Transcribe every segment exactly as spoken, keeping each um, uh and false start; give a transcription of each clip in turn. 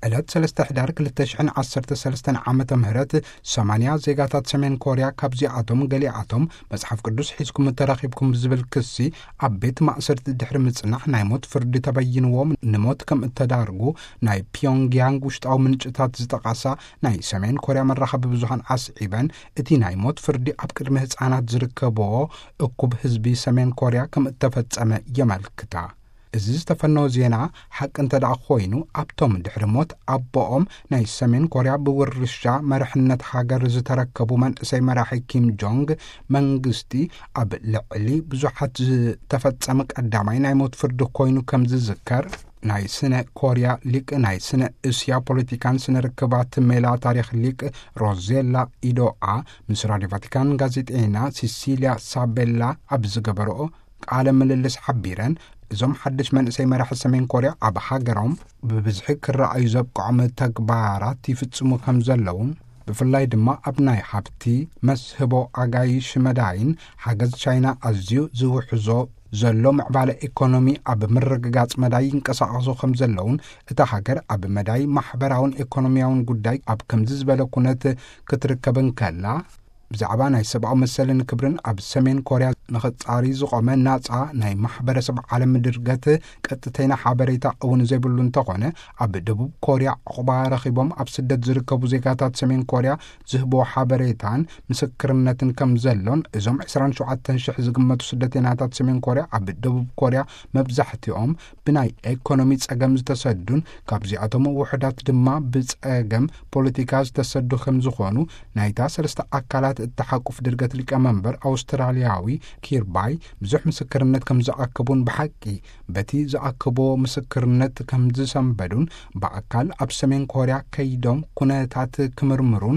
ዕለት ሰለስተ ሕዳር ክልተ ሽሕን ዓሰርተ ሰለስተን ዓመተ ምህረት ሰማንያ ዜጋታት ሰሜን ኮርያ ካብዚኣቶም ገሊኣቶም መጽሓፍ ቅዱስ ሒዝኩም ተራኺብኩም ዝብል ክሲ ኣብ ቤት ማእሰርቲ ድሕሪ ምጽናሕ ናይ ሞት ፍርዲ ተበይንዎም ንሞት ከም እተዳርጉ ናይ ፒዮንግያንግ ውሽጣዊ ምንጭታት ዝጠቓሳ ናይ ሰሜን ኮርያ መራኸቢ ብዙሃን ዓስዒበን እቲ ናይ ሞት ፍርዲ ኣብ ቅድሚ ህፃናት ዝርከብዎ እኩብ ህዝቢ ሰሜን ኮርያ ከም እተፈጸመ የመልክታ። እዚ ዝተፈነወ ዜና ሓቂ እንተደኣ ኮይኑ ኣብቶም ድሕሪ ሞት ኣቦኦም ናይ ሰሜን ኮርያ ብውርሻ መራሕነት ሃገር ዝተረከቡ መንእሰይ መራሒ ኪም ጆንግ መንግስቲ ኣብ ልዕሊ ብዙሓት ዝተፈጸመ ቀዳማይ ናይ ሞት ፍርዲ ኮይኑ ከም ዝዝከር ናይ ስነ ኮርያ ሊቅ ናይ ስነ እስያ ፖለቲካን ስነ ርክባት ሜላ ታሪክ ሊቅ ሮዜላ ኢዶኣ ምስ ራድዮ ቫቲካን ጋዜጤና ሲሲልያ ሳቤላ ኣብ ዝገበርኦ ቃለ ምልልስ ሓቢረን እዞም ሓድሽ መንእሰይ መራሒ ሰሜን ኮርያ ኣብ ሃገሮም ብብዝሒ ክረኣዩ ዘብቅዖም ተግባራት ይፍጽሙ ከም ዘለውን ብፍላይ ድማ ኣብ ናይ ሃብቲ መስህቦ ኣጋይሽ መዳይን ሓገዝ ቻይና ኣዝዩ ዝውሕዞ ዘሎ ምዕባለ ኢኮኖሚ ኣብ ምርግጋጽ መዳይ ይንቀሳቐሱ ከም ዘለውን እታ ሃገር ኣብ መዳይ ማሕበራውን ኢኮኖሚያውን ጉዳይ ኣብ ከምዚ ዝበለ ኩነት ክትርከብን ከላ ብዛዕባ ናይ ሰብኣዊ መሰልን ክብርን ኣብ ሰሜን ኮርያ ንኽጻሪ ዝቖመ ናጻ ናይ ማሕበረሰብ ዓለም ድርገት ቀጥተኛ ሓበሬታ እውን ዘይብሉ እንተኾነ ኣብ ደቡብ ኮርያ ዕቑባ ረኺቦም ኣብ ስደት ዝርከቡ ዜጋታት ሰሜን ኮርያ ዝህቦ ሓበሬታን ምስክርነትን ከም ዘሎን እዞም ዓሰርተ ሸውዓተ ሽሕ ዝግመቱ ስደተኛታት ሰሜን ኮርያ ኣብ ደቡብ ኮርያ መብዛሕትኦም ብናይ ኢኮኖሚ ጸገም ዝተሰዱን ካብዚኣቶም ውሕዳት ድማ ብጸገም ፖለቲካ ዝተሰዱ ከም ዝኾኑ ናይታ ሰለስተ ኣካላት እተሓቁፍ ድርገት ሊቀመንበር ኣውስትራልያዊ ኪርባይ ብዙሕ ምስክርነት ከም ዝኣክቡን ብሓቂ በቲ ዝኣክቦ ምስክርነት ከም ዝሰንበዱን ብኣካል ኣብ ሰሜን ኮርያ ከይዶም ኩነታት ክምርምሩን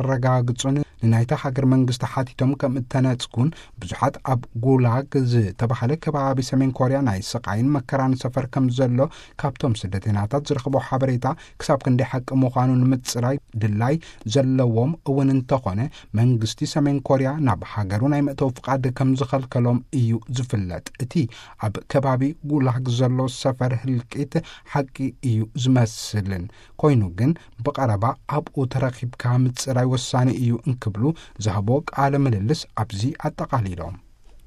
ከረጋግጹን ንናይታ ሃገር መንግስቲ ሓቲቶም ከም እተነጽጉን ብዙሓት ኣብ ጉላግ ዝተባህለ ከባቢ ሰሜን ኮርያ ናይ ስቃይን መከራን ሰፈር ከም ዘሎ ካብቶም ስደተኛታት ዝረኽቦ ሓበሬታ ክሳብ ክንደይ ሓቂ ምዃኑ ንምጽራይ ድላይ ዘለዎም እውን እንተኾነ መንግስቲ ሰሜን ኮርያ ናብ ሃገሩ ናይ መእተዊ ፍቃድ ከም ዝኸልከሎም እዩ ዝፍለጥ። እቲ ኣብ ከባቢ ጉላግ ዘሎ ሰፈር ህልቂት ሓቂ እዩ ዝመስልን ኮይኑ ግን ብቐረባ ኣብኡ ተረኺብካ ምጽራይ ወሳኒ እዩ እንክብሉ ዝህቦ ቃለ ምልልስ ኣብዚ ኣጠቓሊሎም